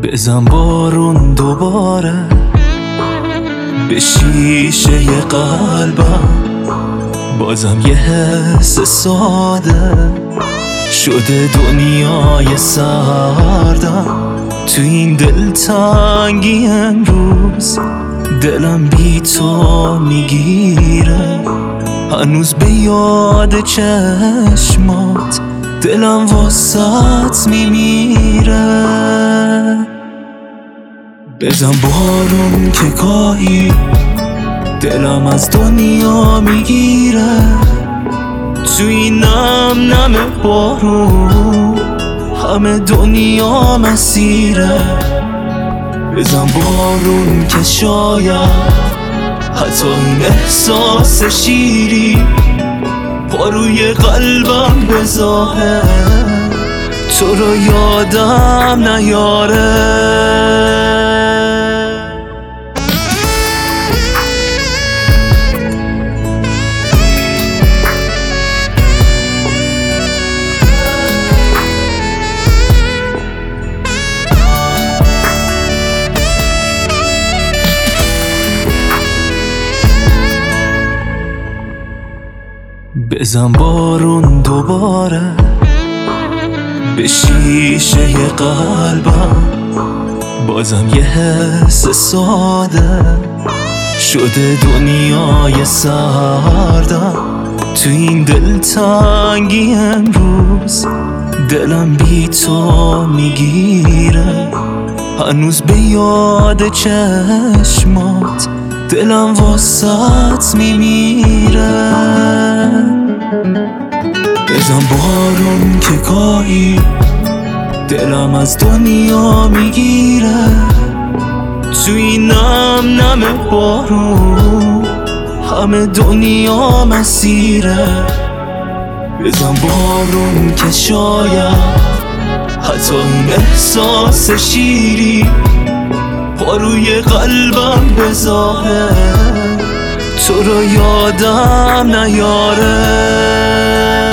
بزن بارون دوباره به شیشه قلبم، بازم یه حس ساده شده دنیای سردم. تو این دلتنگی امروز دلم بی تو میگیره، هنوز به یاد چشمات دلم واسط میمیره. بزن بارون که گاهی دلم از دنیا میگیره، تو این نم بارون همه دنیا مسیره. بزن بارون که شاید حتی این احساس شیری پا روی قلبم بذاره، تو رو یادم نیاره. بزن بارون دوباره به شیشه قلبم، بازم یه حس ساده شده دنیای سردم. تو این دلتنگی امروز دلم بی تو میگیره، هنوز به یاد چشمات دلم واسط میمیره. بزن بارون که گاهی دلم از دنیا میگیره، تو این نم بارون همه دنیا مسیره. بزن بارون که شاید حتی این احساس شیری پا روی قلبم بذاره، تو رو یادم نیاره.